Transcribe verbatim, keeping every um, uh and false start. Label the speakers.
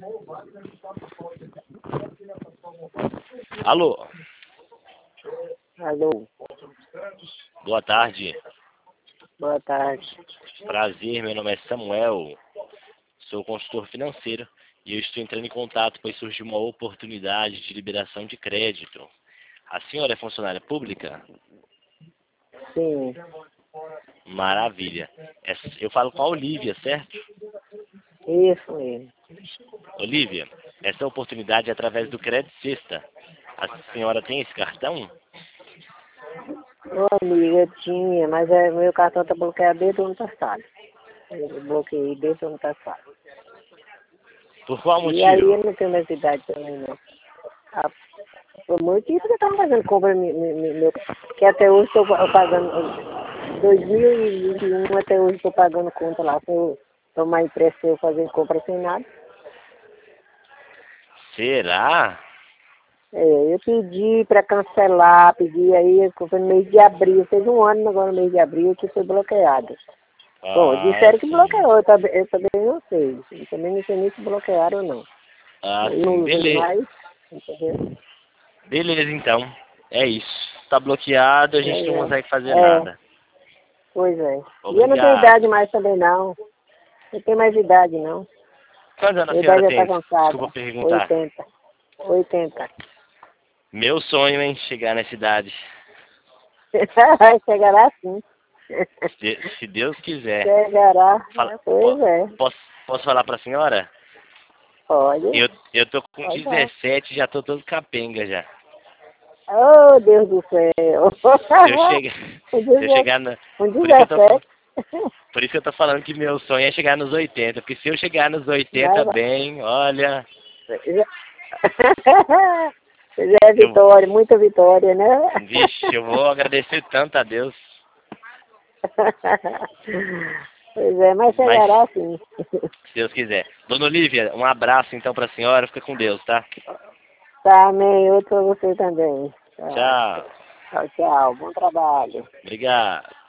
Speaker 1: Alô?
Speaker 2: Alô?
Speaker 1: Boa tarde.
Speaker 2: Boa tarde.
Speaker 1: Prazer, meu nome é Samuel. Sou consultor financeiro e eu estou entrando em contato pois surgiu uma oportunidade de liberação de crédito. A senhora é funcionária pública?
Speaker 2: Sim.
Speaker 1: Maravilha. Eu falo com a Olívia, certo?
Speaker 2: Isso mesmo.
Speaker 1: Olívia, essa oportunidade é através do Crédito Sexta. A senhora tem esse cartão?
Speaker 2: Ô, amiga, eu tinha, mas é, meu cartão tá bloqueado desde o ano passado. Eu bloqueei desde o ano passado.
Speaker 1: Por qual
Speaker 2: E aí
Speaker 1: motivo?
Speaker 2: eu não tenho mais idade também, não. Ah, por motivo que eu tava fazendo compra, me- me- me- meu, que até hoje estou pagando, dois mil e vinte e um até hoje estou pagando conta lá. Se eu tomar empréstimo, eu fazer compra sem nada.
Speaker 1: Será?
Speaker 2: É, eu pedi para cancelar, pedi aí, foi no mês de abril, fez um ano agora no mês de abril que foi bloqueado. Bom,
Speaker 1: Ah,
Speaker 2: disseram que
Speaker 1: sim.
Speaker 2: bloqueou, eu também, eu também não sei. Eu também não sei nem se bloquearam ou não.
Speaker 1: Ah,
Speaker 2: Eu
Speaker 1: sim.
Speaker 2: não usei
Speaker 1: Beleza.
Speaker 2: mais, entendeu?
Speaker 1: Beleza, então. É isso. Tá bloqueado, a gente
Speaker 2: Pois
Speaker 1: não
Speaker 2: é.
Speaker 1: consegue fazer
Speaker 2: É,
Speaker 1: nada.
Speaker 2: pois é. E eu não tenho idade
Speaker 1: Obrigado.
Speaker 2: mais também não. Não tenho mais idade não.
Speaker 1: Quantos anos a
Speaker 2: Minha idade
Speaker 1: senhora
Speaker 2: já está
Speaker 1: tem?
Speaker 2: cansada.
Speaker 1: Desculpa perguntar.
Speaker 2: oitenta. oitenta.
Speaker 1: Meu sonho, hein? Chegar nessa idade.
Speaker 2: Vai chegará sim.
Speaker 1: Se, se Deus quiser.
Speaker 2: Chegará.
Speaker 1: Fala-
Speaker 2: Pois
Speaker 1: po-
Speaker 2: é.
Speaker 1: posso, posso falar pra senhora?
Speaker 2: Pode.
Speaker 1: Eu, eu tô com
Speaker 2: Pode falar.
Speaker 1: dezessete, já tô todo capenga já.
Speaker 2: Oh, Deus do céu.
Speaker 1: Se eu chegar,
Speaker 2: Com
Speaker 1: se eu chegar na, por isso que eu tô,
Speaker 2: dezessete.
Speaker 1: por isso que eu tô falando que meu sonho é chegar nos oitenta, porque se eu chegar nos
Speaker 2: Vai,
Speaker 1: oitenta
Speaker 2: vai.
Speaker 1: bem, olha,
Speaker 2: Já é
Speaker 1: eu,
Speaker 2: vitória, muita vitória, né?
Speaker 1: vixe, eu vou agradecer tanto a Deus.
Speaker 2: Pois é, mas
Speaker 1: Mas,
Speaker 2: chegará sim.
Speaker 1: se Deus quiser. Dona Olívia, um abraço então pra senhora, fica com Deus, tá?
Speaker 2: Tá, amém. Outro pra você também. Tá.
Speaker 1: Tchau.
Speaker 2: Tchau, tchau. Bom trabalho.
Speaker 1: Obrigado.